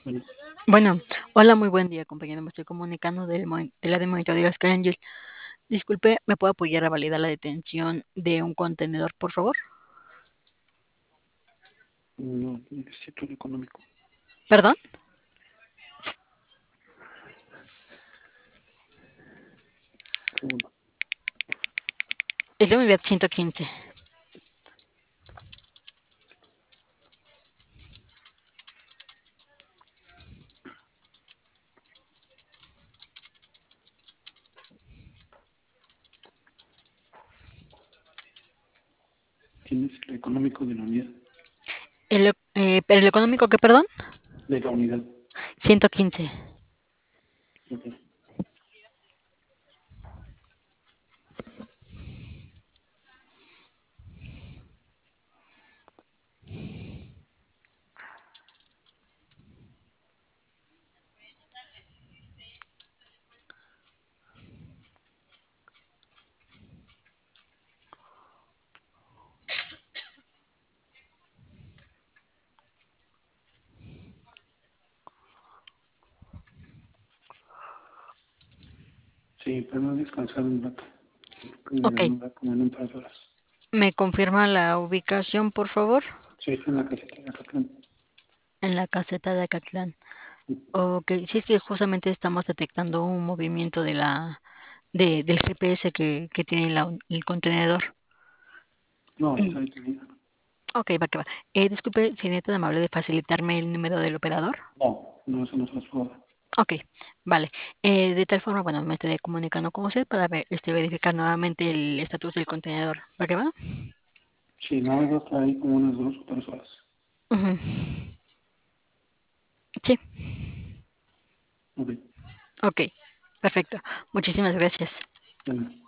Bueno, Bueno, hola, muy buen día, compañero. Me estoy comunicando del área de monitoreo Sky Angel. Disculpe, ¿me puede apoyar a validar la detención de un contenedor, por favor? no necesito un económico. ¿Perdón? Segundo. Es de unidad 115. ¿Tienes el económico de la unidad? ¿Pero el económico qué, perdón? De la unidad. 115. Ok. Sí, podemos descansar un rato. Creo que Ok. demorar como en un par de horas. ¿Me confirma la ubicación, por favor? Sí, está en la caseta de Acatlán. En la caseta de Acatlán. Ok, sí, es que justamente estamos detectando un movimiento del GPS que tiene el contenedor. No, Mm, está detenido. Ok, va que va. Disculpe, sería tan amable de facilitarme el número del operador. No, no, eso no se nos puede. Ok, vale. De tal forma, bueno, me estaré comunicando con usted para verificar nuevamente el estatus del contenedor. ¿Va que va? Sí, nada más va a estar ahí como unas 2 o 3 horas. Ujú. Sí, Ok, ok, perfecto. Muchísimas gracias. de nada.